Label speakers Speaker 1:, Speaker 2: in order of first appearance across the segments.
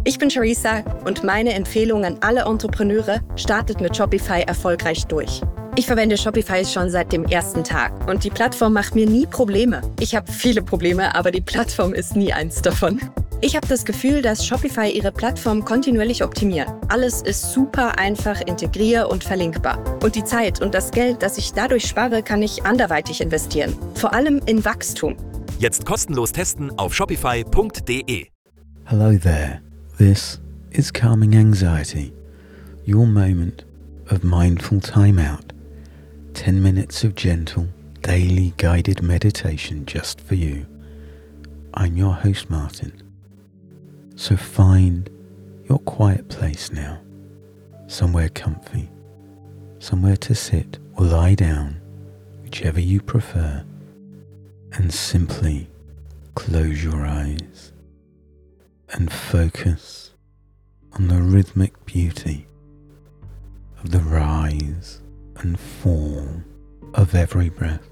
Speaker 1: Ich bin Charissa und meine Empfehlung an alle Entrepreneure: startet mit Shopify erfolgreich durch. Ich verwende Shopify schon seit dem ersten Tag und die Plattform macht mir nie Probleme. Ich habe viele Probleme, aber die Plattform ist nie eins davon. Ich habe das Gefühl, dass Shopify ihre Plattform kontinuierlich optimiert. Alles ist super einfach integrier- und verlinkbar. Und die Zeit und das Geld, das ich dadurch spare, kann ich anderweitig investieren. Vor allem in Wachstum.
Speaker 2: Jetzt kostenlos testen auf shopify.de.
Speaker 3: Hello there. This is Calming Anxiety, your moment of mindful time out. 10 minutes of gentle, daily guided meditation just for you. I'm your host, Martin. So find your quiet place now, somewhere comfy, somewhere to sit or lie down, whichever you prefer, and simply close your eyes and focus on the rhythmic beauty of the rise and fall of every breath.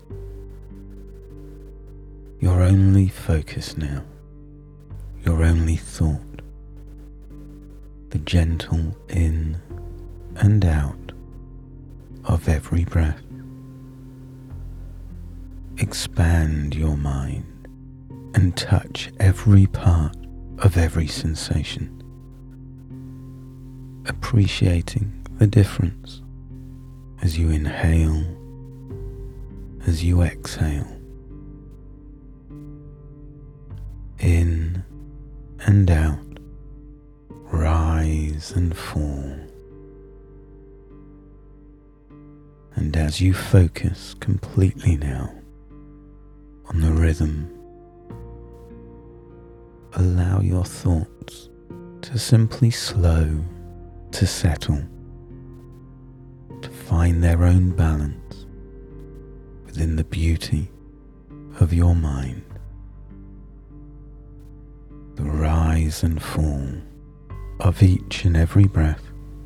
Speaker 3: Your only focus now, your only thought, the gentle in and out of every breath. Expand your mind and touch every part of every sensation, appreciating the difference as you inhale, as you exhale, in and out, rise and fall. And as you focus completely now on the rhythm, allow your thoughts to simply slow, to settle, to find their own balance within the beauty of your mind. The rise and fall of each and every breath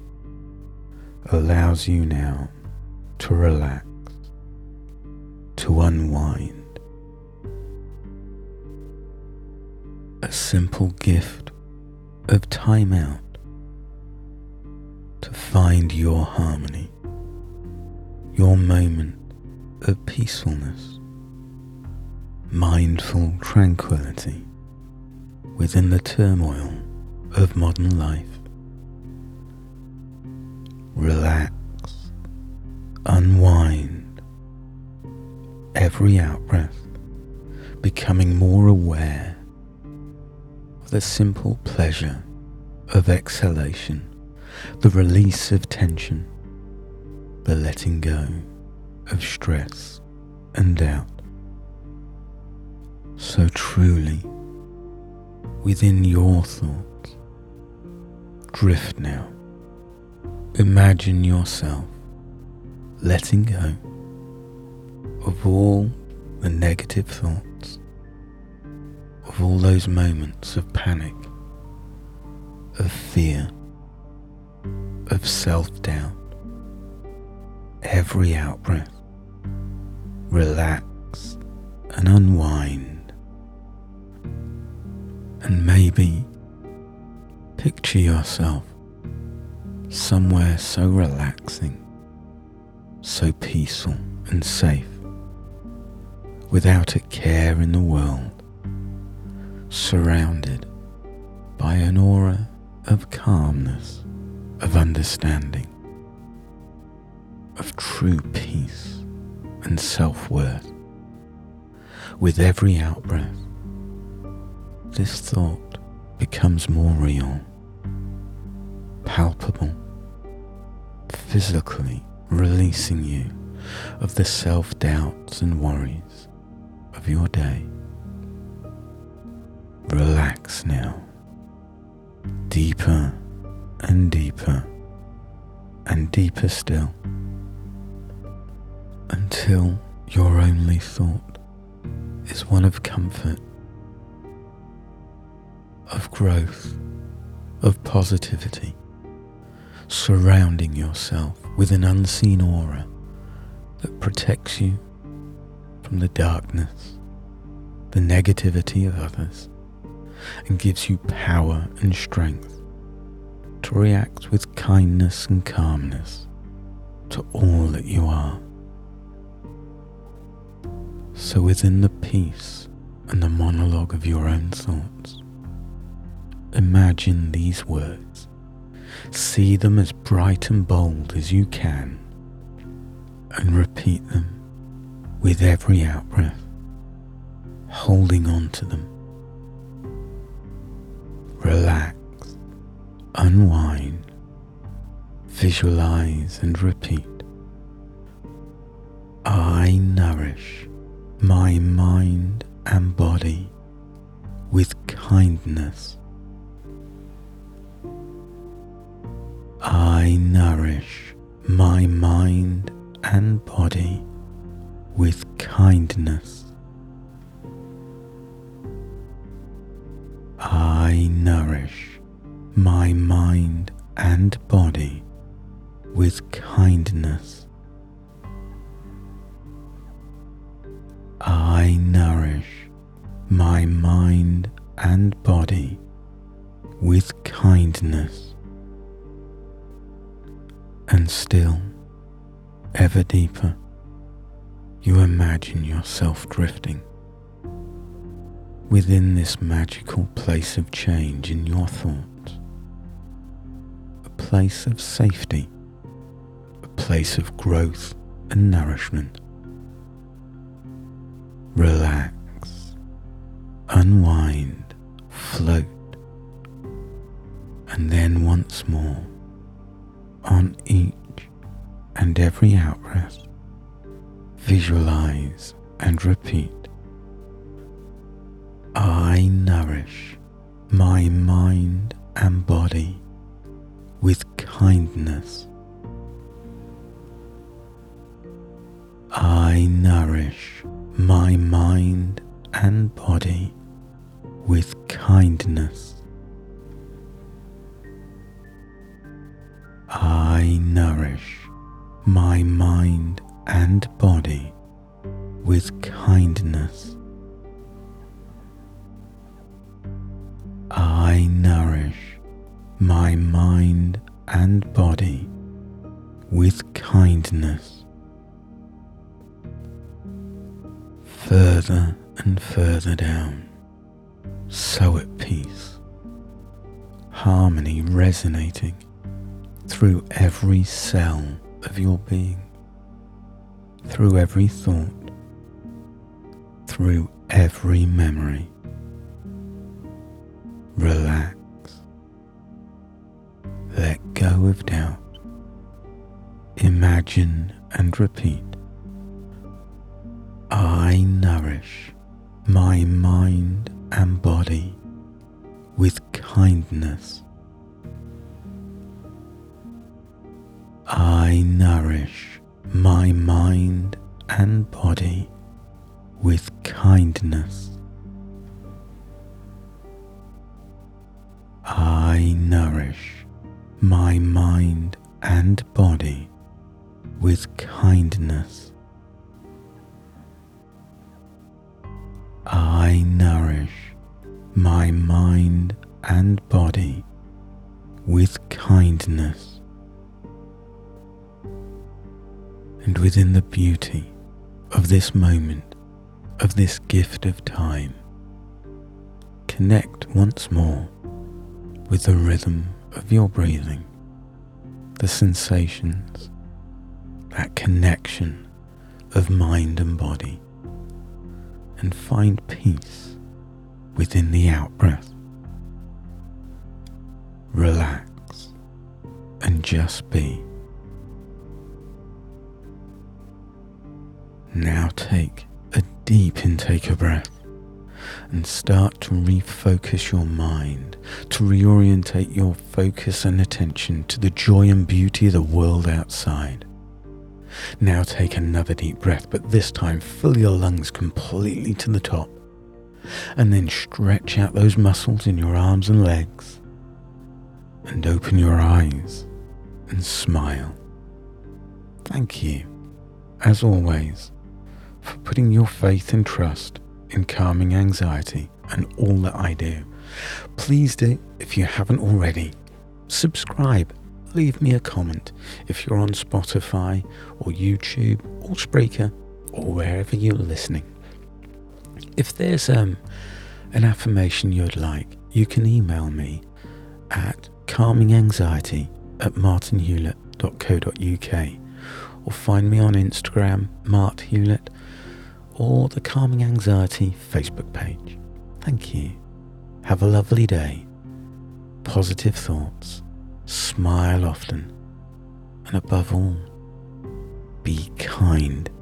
Speaker 3: allows you now to relax, to unwind. A simple gift of time out to find your harmony, your moment of peacefulness, mindful tranquility within the turmoil of modern life. Relax, unwind, every out-breath becoming more aware of the simple pleasure of exhalation, the release of tension, the letting go of stress and doubt. So truly, within your thoughts, drift now. Imagine yourself letting go of all the negative thoughts, of all those moments of panic, of fear, of self-doubt. Every out-breath, relax and unwind. And maybe picture yourself somewhere so relaxing, so peaceful and safe, without a care in the world, surrounded by an aura of calmness, of understanding, of true peace and self-worth. With every out-breath, this thought becomes more real, palpable, physically releasing you of the self-doubts and worries of your day. Relax now, deeper and deeper and deeper still, until your only thought is one of comfort, of growth, of positivity, surrounding yourself with an unseen aura that protects you from the darkness, the negativity of others, and gives you power and strength to react with kindness and calmness to all that you are. So within the peace and the monologue of your own thoughts, imagine these words. See them as bright and bold as you can, and repeat them with every out-breath, holding on to them. Relax, unwind, visualize and repeat. I nourish my mind and body with kindness. I nourish my mind and body with kindness. I nourish my mind and body with kindness. I nourish my mind and body with kindness. And still, ever deeper, you imagine yourself drifting within this magical place of change in your thoughts, a place of safety, a place of growth and nourishment. Relax, unwind, float, and then once more, on each and every out-breath, visualize and repeat. I nourish my mind and body with kindness. I nourish my mind and body with kindness. I nourish my mind and body with kindness. I nourish my mind and body with kindness. Further and further down, so at peace, harmony resonating through every cell of your being, through every thought, through every memory. Relax. Let go of doubt. Imagine and repeat. I nourish my mind and body with kindness. I nourish my mind and body with kindness. I nourish my mind and body with kindness. I nourish my mind and body with kindness. And within the beauty of this moment, of this gift of time, connect once more with the rhythm of your breathing, the sensations, that connection of mind and body, and find peace within the out-breath. Relax and just be. Now take a deep intake of breath and start to refocus your mind, to reorientate your focus and attention to the joy and beauty of the world outside. Now take another deep breath, but this time fill your lungs completely to the top, and then stretch out those muscles in your arms and legs, and open your eyes and smile. Thank you, as always, for putting your faith and trust in Calming Anxiety and all that I do. Please do, if you haven't already, subscribe, leave me a comment if you're on Spotify or YouTube or Spreaker or wherever you're listening. If there's an affirmation you'd like, you can email me at calminganxiety@martinhewlett.co.uk or find me on Instagram, Mart Hewlett, or the Calming Anxiety Facebook page. Thank you. Have a lovely day. Positive thoughts. Smile often. And above all, be kind.